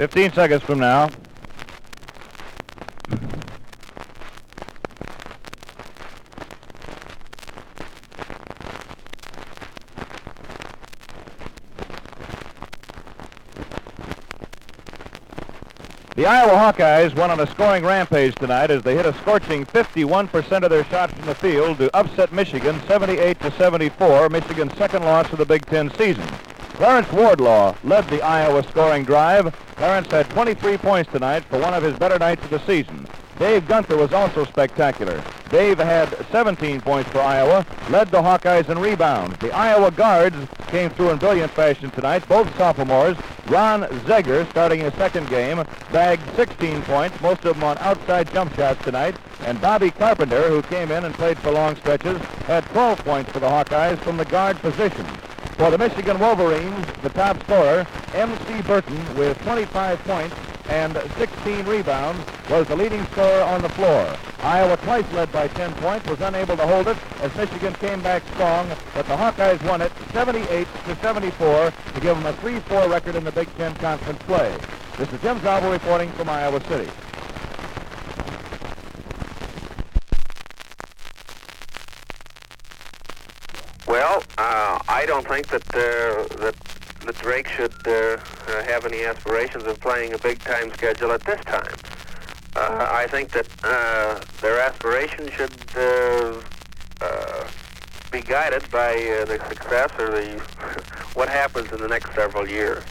15 seconds from now. The Iowa Hawkeyes went on a scoring rampage tonight as they hit a scorching 51% of their shots from the field to upset Michigan 78-74, Michigan's second loss of the Big Ten season. Clarence Wardlaw led the Iowa scoring drive. Clarence had 23 points tonight for one of his better nights of the season. Dave Gunther was also spectacular. Dave had 17 points for Iowa, led the Hawkeyes in rebounds. The Iowa guards came through in brilliant fashion tonight, both sophomores. Ron Zeger, starting his second game, bagged 16 points, most of them on outside jump shots tonight. And Bobby Carpenter, who came in and played for long stretches, had 12 points for the Hawkeyes from the guard position. For the Michigan Wolverines, the top scorer, M.C. Burton, with 25 points and 16 rebounds, was the leading scorer on the floor. Iowa, twice led by 10 points, was unable to hold it as Michigan came back strong, but the Hawkeyes won it 78-74 to give them a 3-4 record in the Big Ten Conference play. This is Jim Zauber reporting from Iowa City. Well, I don't think that Drake should have any aspirations of playing a big-time schedule at this time. I think that their aspirations should be guided by the success or the what happens in the next several years.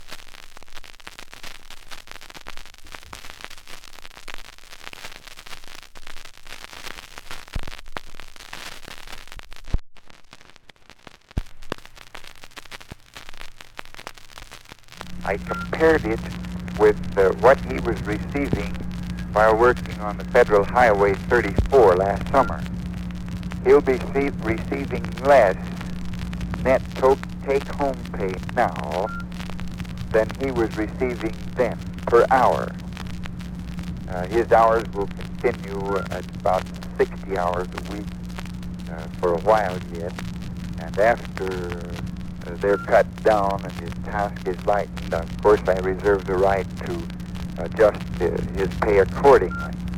I compared it with what he was receiving while working on the Federal Highway 34 last summer. He'll be receiving less net take-home pay now than he was receiving then per hour. His hours will continue at about 60 hours a week for a while yet, and after they're cut down and his task is lightened, of course I reserve the right to adjust his pay accordingly.